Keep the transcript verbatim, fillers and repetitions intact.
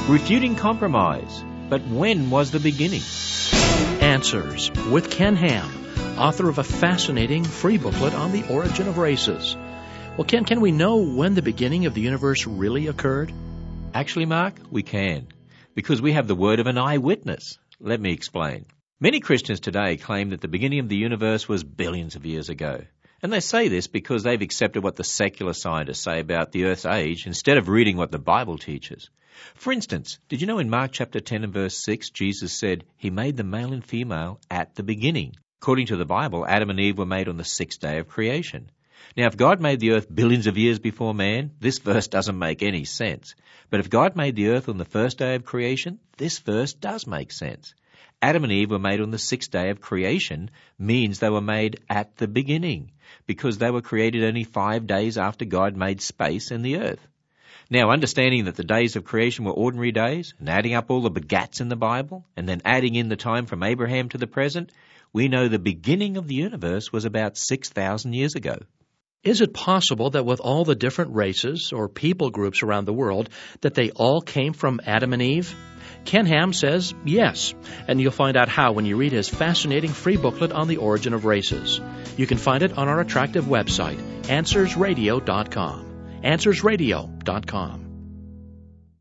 refuting compromise. But when was the beginning? Answers with Ken Ham, author of a fascinating free booklet on the origin of races. Well, Ken, can we know when the beginning of the universe really occurred? Actually, Mark, we can, because we have the word of an eyewitness. Let me explain. Many Christians today claim that the beginning of the universe was billions of years ago. And they say this because they've accepted what the secular scientists say about the Earth's age instead of reading what the Bible teaches. For instance, did you know in Mark chapter ten and verse six, Jesus said he made the male and female at the beginning? According to the Bible, Adam and Eve were made on the sixth day of creation. Now, if God made the earth billions of years before man, this verse doesn't make any sense. But if God made the earth on the first day of creation, this verse does make sense. Adam and Eve were made on the sixth day of creation means they were made at the beginning, because they were created only five days after God made space and the earth. Now, understanding that the days of creation were ordinary days, and adding up all the begats in the Bible, and then adding in the time from Abraham to the present, we know the beginning of the universe was about six thousand years ago. Is it possible that with all the different races or people groups around the world, that they all came from Adam and Eve? Ken Ham says yes, and you'll find out how when you read his fascinating free booklet on the origin of races. You can find it on our attractive website, answers radio dot com. answers radio dot com.